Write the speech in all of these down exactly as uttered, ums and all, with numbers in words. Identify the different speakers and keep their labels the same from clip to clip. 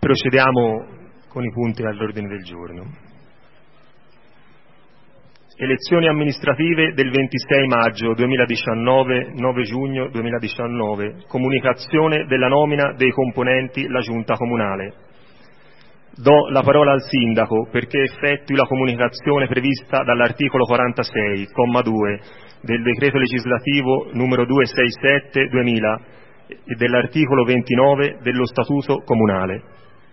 Speaker 1: Procediamo con i punti all'ordine del giorno. Elezioni amministrative del ventisei maggio duemiladiciannove, nove giugno duemiladiciannove. Comunicazione della nomina dei componenti la Giunta Comunale. Do la parola al Sindaco perché effettui la comunicazione prevista dall'articolo quarantasei, comma due, del Decreto Legislativo numero duecentosessantasette duemila e dell'articolo ventinove dello Statuto Comunale.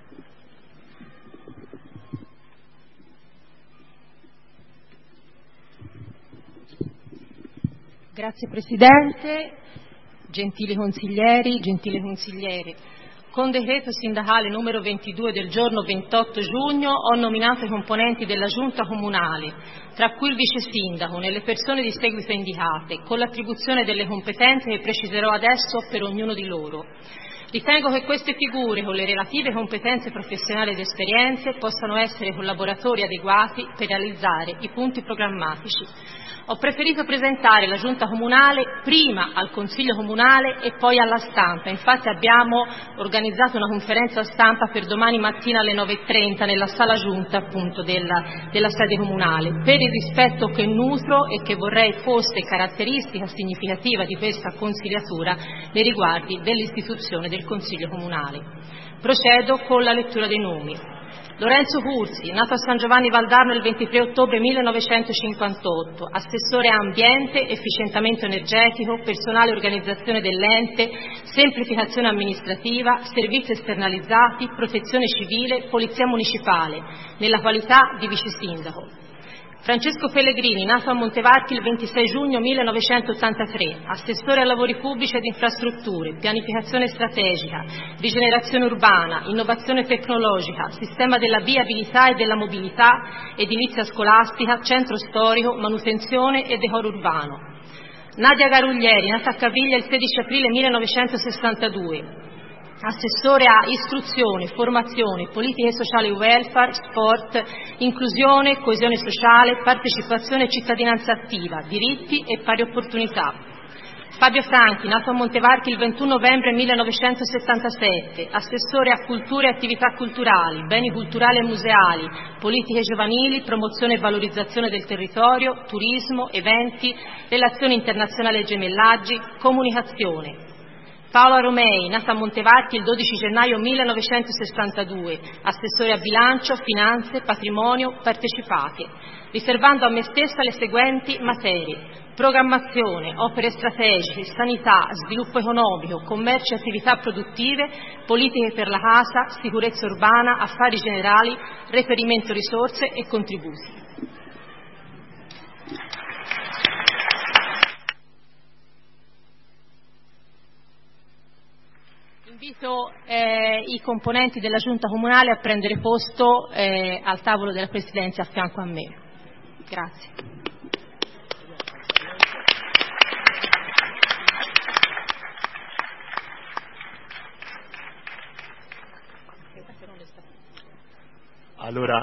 Speaker 2: Grazie Presidente, gentili consiglieri, gentili consigliere. Con decreto sindacale numero ventidue del giorno ventotto giugno ho nominato i componenti della Giunta Comunale, tra cui il Vice Sindaco, nelle persone di seguito indicate, con l'attribuzione delle competenze che preciserò adesso per ognuno di loro. Ritengo che queste figure, con le relative competenze professionali ed esperienze, possano essere collaboratori adeguati per realizzare i punti programmatici. Ho preferito presentare la Giunta Comunale prima al Consiglio Comunale e poi alla stampa. Infatti abbiamo organizzato una conferenza stampa per domani mattina alle nove e trenta nella sala Giunta appunto della, della sede comunale, per il rispetto che nutro e che vorrei fosse caratteristica significativa di questa consigliatura nei riguardi dell'istituzione del Consiglio Comunale. Procedo con la lettura dei nomi. Lorenzo Curzi, nato a San Giovanni Valdarno il ventitré ottobre millenovecentocinquantotto, assessore a ambiente, efficientamento energetico, personale e organizzazione dell'ente, semplificazione amministrativa, servizi esternalizzati, protezione civile, polizia municipale, nella qualità di vice sindaco. Francesco Pellegrini, nato a Montevarchi il ventisei giugno millenovecentottantatré, assessore a lavori pubblici ed infrastrutture, pianificazione strategica, rigenerazione urbana, innovazione tecnologica, sistema della viabilità e della mobilità, edilizia scolastica, centro storico, manutenzione e decoro urbano. Nadia Garuglieri, nata a Caviglia il sedici aprile millenovecentosessantadue, assessore a istruzione, formazione, politiche sociali e welfare, sport, inclusione, coesione sociale, partecipazione e cittadinanza attiva, diritti e pari opportunità. Fabio Franchi, nato a Montevarchi il ventuno novembre millenovecentosettantasette, assessore a cultura e attività culturali, beni culturali e museali, politiche giovanili, promozione e valorizzazione del territorio, turismo, eventi, relazioni internazionali e gemellaggi, comunicazione. Paola Romei, nata a Montevarchi il dodici gennaio millenovecentosessantadue, assessore a bilancio, finanze, patrimonio, partecipate, riservando a me stessa le seguenti materie: programmazione, opere strategiche, sanità, sviluppo economico, commercio e attività produttive, politiche per la casa, sicurezza urbana, affari generali, reperimento risorse e contributi. Invito eh, i componenti della Giunta Comunale a prendere posto eh, al tavolo della Presidenza a fianco a me. Grazie.
Speaker 1: Allora,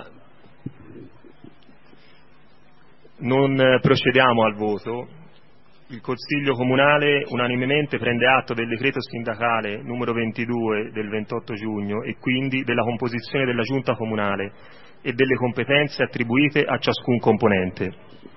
Speaker 1: non procediamo al voto. Il Consiglio Comunale unanimemente prende atto del decreto sindacale numero ventidue del ventotto giugno e quindi della composizione della Giunta Comunale e delle competenze attribuite a ciascun componente.